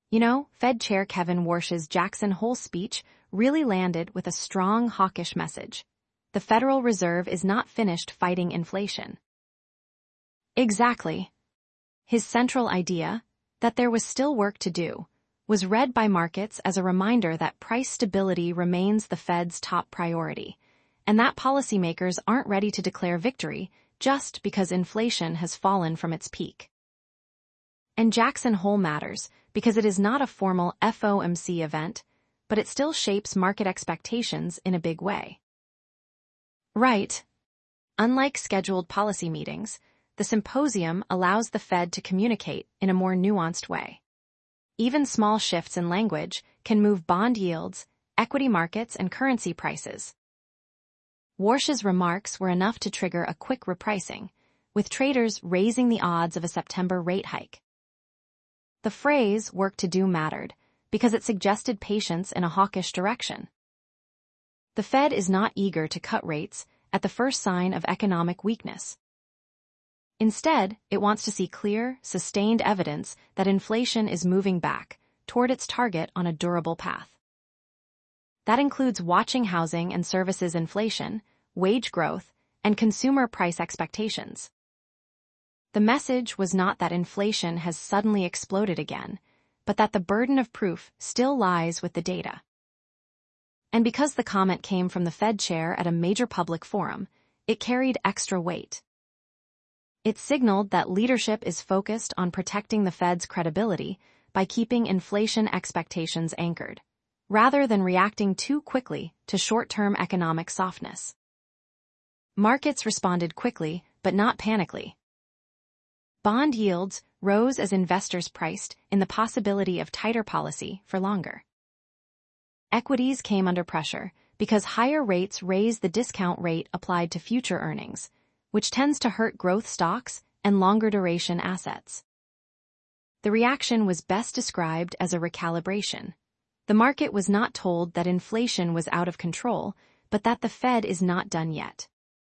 Fed Chair Kevin Warsh's Jackson Hole speech really landed with a strong hawkish message. The Federal Reserve is not finished fighting inflation. Exactly. His central idea, that there was still work to do, was read by markets as a reminder that price stability remains the Fed's top priority, and that policymakers aren't ready to declare victory just because inflation has fallen from its peak. And Jackson Hole matters because it is not a formal FOMC event, but it still shapes market expectations in a big way. Right. Unlike scheduled policy meetings, the symposium allows the Fed to communicate in a more nuanced way. Even small shifts in language can move bond yields, equity markets, and currency prices. Warsh's remarks were enough to trigger a quick repricing, with traders raising the odds of a September rate hike. The phrase "work to do" mattered because it suggested patience in a hawkish direction. The Fed is not eager to cut rates at the first sign of economic weakness. Instead, it wants to see clear, sustained evidence that inflation is moving back toward its target on a durable path. That includes watching housing and services inflation, wage growth, and consumer price expectations. The message was not that inflation has suddenly exploded again, but that the burden of proof still lies with the data. And because the comment came from the Fed chair at a major public forum, it carried extra weight. It signaled that leadership is focused on protecting the Fed's credibility by keeping inflation expectations anchored, rather than reacting too quickly to short-term economic softness. Markets responded quickly, but not panically. Bond yields rose as investors priced in the possibility of tighter policy for longer. Equities came under pressure because higher rates raise the discount rate applied to future earnings, which tends to hurt growth stocks and longer-duration assets. The reaction was best described as a recalibration. The market was not told that inflation was out of control, but that the Fed is not done yet.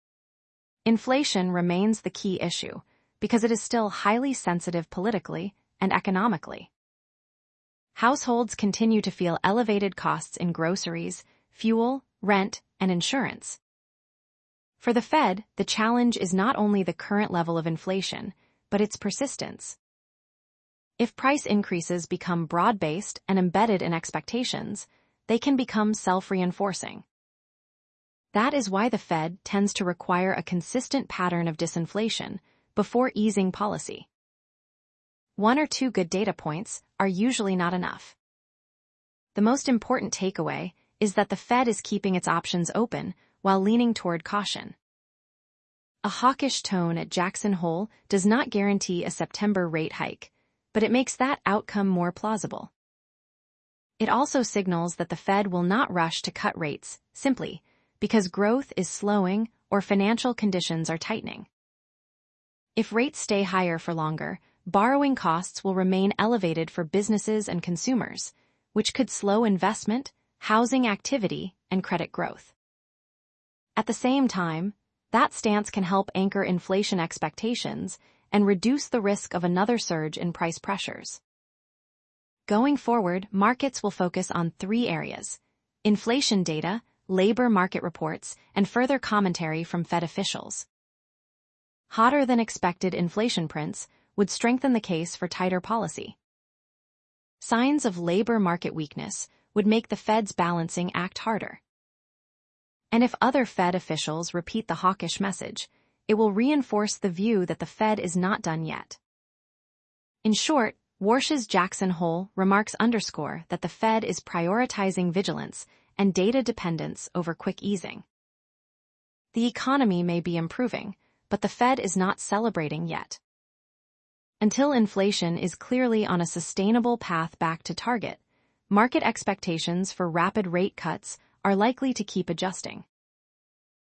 Inflation remains the key issue because it is still highly sensitive politically and economically. Households continue to feel elevated costs in groceries, fuel, rent, and insurance. For the Fed, the challenge is not only the current level of inflation, but its persistence. If price increases become broad-based and embedded in expectations, they can become self-reinforcing. That is why the Fed tends to require a consistent pattern of disinflation before easing policy. One or two good data points are usually not enough. The most important takeaway is that the Fed is keeping its options open while leaning toward caution. A hawkish tone at Jackson Hole does not guarantee a September rate hike, but it makes that outcome more plausible. It also signals that the Fed will not rush to cut rates simply because growth is slowing or financial conditions are tightening. If rates stay higher for longer, borrowing costs will remain elevated for businesses and consumers, which could slow investment, housing activity, and credit growth. At the same time, that stance can help anchor inflation expectations and reduce the risk of another surge in price pressures. Going forward, markets will focus on three areas: inflation data, labor market reports, and further commentary from Fed officials. Hotter-than-expected inflation prints would strengthen the case for tighter policy. Signs of labor market weakness would make the Fed's balancing act harder. And if other Fed officials repeat the hawkish message, it will reinforce the view that the Fed is not done yet. In short, Warsh's Jackson Hole remarks underscore that the Fed is prioritizing vigilance and data dependence over quick easing. The economy may be improving, but the Fed is not celebrating yet. Until inflation is clearly on a sustainable path back to target, market expectations for rapid rate cuts are likely to keep adjusting.